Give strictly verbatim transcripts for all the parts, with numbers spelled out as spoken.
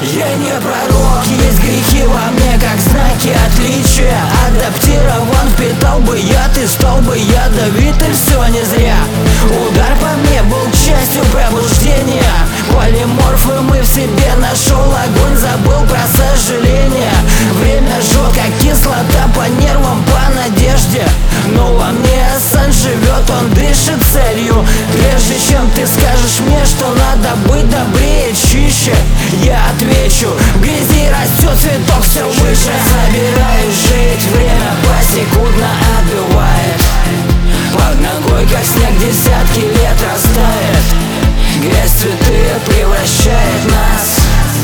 Я не пророк, есть грехи во мне, как знаки отличия. Адаптирован, впитал бы яд и стал бы ядовит, и все не зря. Удар по мне был частью пробуждения. Полиморфы мы в себе, нашел огонь, забыл про сожаление. Время жжет, как кислота, по нервам, по надежде. Но во мне сан живет, он дышит целью. Прежде чем ты скажешь мне, что надо быть добрее, чище, я отвечу: в грязи растет цветок все выше. Собираюсь жить, время посекундно отбивает. Под ногой, как снег, десятки лет растает. Грязь цветы превращает нас.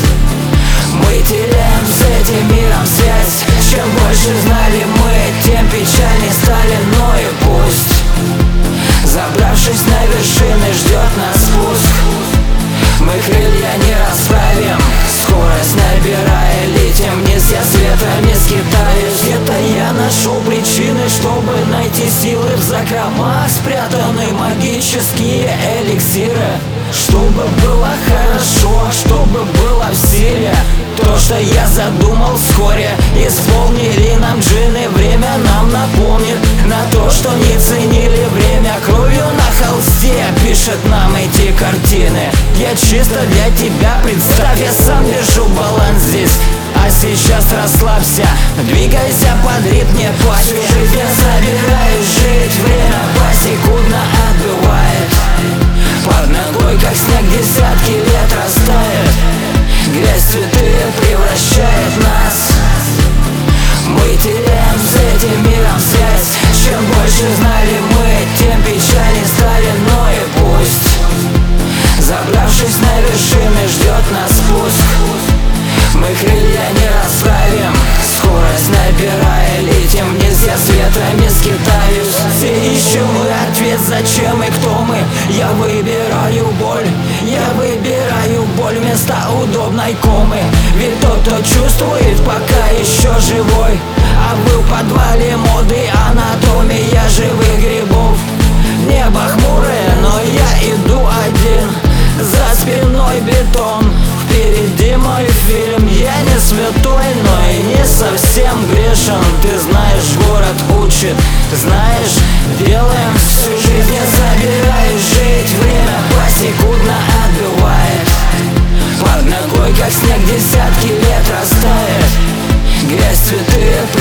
Мы теряем с этим миром связь. Чем больше знали мы, тем печальнее стали. Но и пусть, забравшись на вершины, ждет нас спуск. Мы крылья не расправим, скорость набирая, летим вниз, я с ветрами скитаюсь. Где-то я нашел причины, чтобы найти силы в закромах. Спрятаны магические эликсиры. Чтобы было хорошо, чтобы было в силе. То, что я задумал, вскоре исполнили нам джинны. Время нам наполнит на то, что не ценили время. Кровью на холсте пишет нам эти картины. Я чисто для тебя, представь, я сам держу баланс здесь. А сейчас расслабься, двигайся под ритм, не плачь. Всю жизнь я собираюсь жить, время посекундно отбывает. Под ногой, как снег, десятки лет растает. Грязь цветы превращает нас. Мы теряем с этим миром связь. Чем больше знали мы, тем печальнее стали. Но и пусть, забравшись на вершины, ждет нас спуск. Мы крылья не расправим, скорость набирая, летим вниз, я с ветрами скитаюсь. Все ищем мы ответ, зачем и кто мы. Я выбираю боль, я выбираю боль вместо удобной комы. Ведь тот, кто чувствует, пока еще живой. А был в подвале моды анатомия живых грибов. Небо хмурое, но я иду один. За спиной бетон, впереди мой фильм. Я не святой, но и не совсем грешен. Ты знаешь, город учит, знаешь, делаем всю жизнь. Я собираюсь жить, время посекундно отбивает. Под ногой, как снег, десятки лет растает. Грязь цветы